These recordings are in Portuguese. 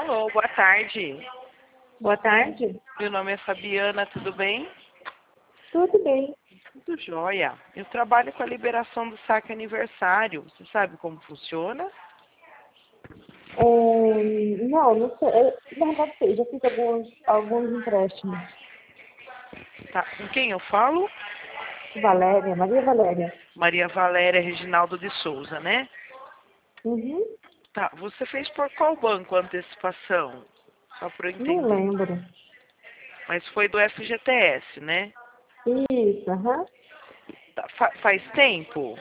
Alô, boa tarde. Boa tarde. Meu nome é Fabiana, tudo bem? Tudo bem. Tudo jóia. Eu trabalho com a liberação do saque aniversário. Você sabe como funciona? Não sei. Na verdade, sei, já fiz alguns empréstimos. Tá. Com quem eu falo? Valéria, Maria Valéria. Maria Valéria Reginaldo de Souza, né? Uhum. Tá. Você fez por qual banco a antecipação? Só para eu Não entender. lembro. Mas foi do FGTS, né? Isso, aham. Tá. Faz tempo?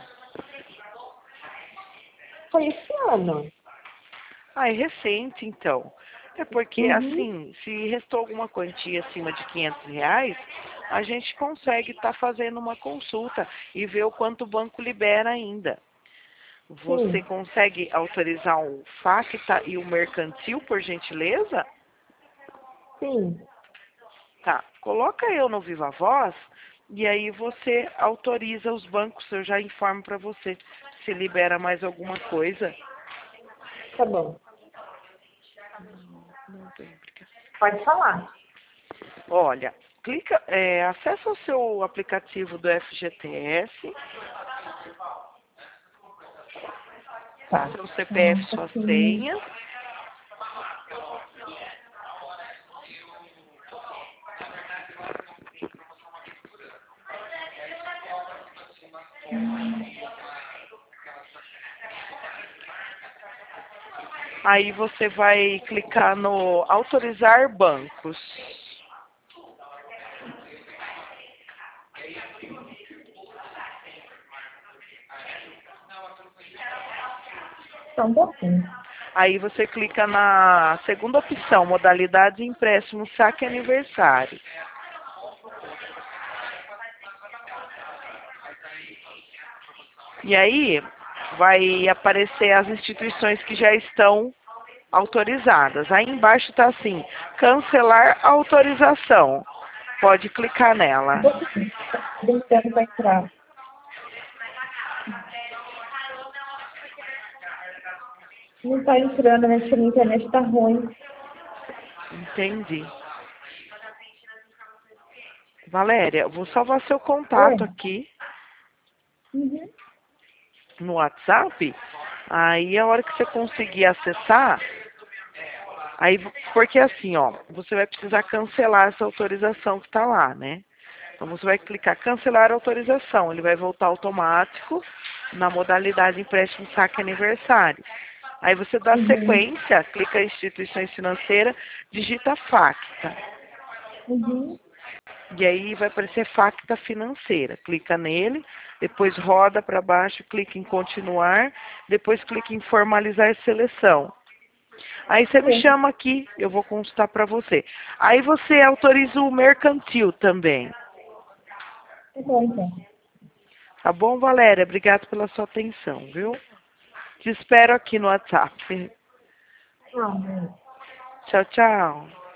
Foi esse ano. Ah, é recente, então. É porque, Uhum. assim, se restou alguma quantia acima de R$ 500, a gente consegue estar fazendo uma consulta e ver o quanto o banco libera ainda. Você Sim, consegue autorizar o FACTA e o mercantil, por gentileza? sim. Tá. Coloca eu no Viva Voz e aí você autoriza os bancos. Eu já informo para você se libera mais alguma coisa. Tá bom. Não tem obrigação. Pode falar. Olha, acessa o seu aplicativo do FGTS, Tá. seu CPF, sua senha. Aí você vai clicar no autorizar bancos. Só um pouquinho. Aí você clica na segunda opção, modalidade de empréstimo saque aniversário. E aí vai aparecer as instituições que já estão autorizadas. Aí embaixo está assim, cancelar a autorização. Pode clicar nela. Um pouquinho. Tentando pra entrar. Não tá entrando, né? Porque a minha internet tá ruim. Entendi. Valéria, eu vou salvar seu Oi? contato aqui Uhum. no WhatsApp. Aí a hora que você conseguir acessar, aí porque assim, ó, você vai precisar cancelar essa autorização que está lá, né? Então você vai clicar cancelar a autorização, ele vai voltar automático na modalidade empréstimo saque aniversário. Aí você dá Uhum. sequência, clica em instituições financeiras, digita FACTA. Uhum. E aí vai aparecer FACTA financeira. Clica nele, depois roda para baixo, clica em continuar, depois clica em formalizar seleção. Aí você me Sim. chama aqui, eu vou consultar para você. Aí você autoriza o mercantil também. Tá bom, então. Tá bom, Valéria? Obrigada pela sua atenção, viu? Te espero aqui no WhatsApp. Ah, Tchau, tchau.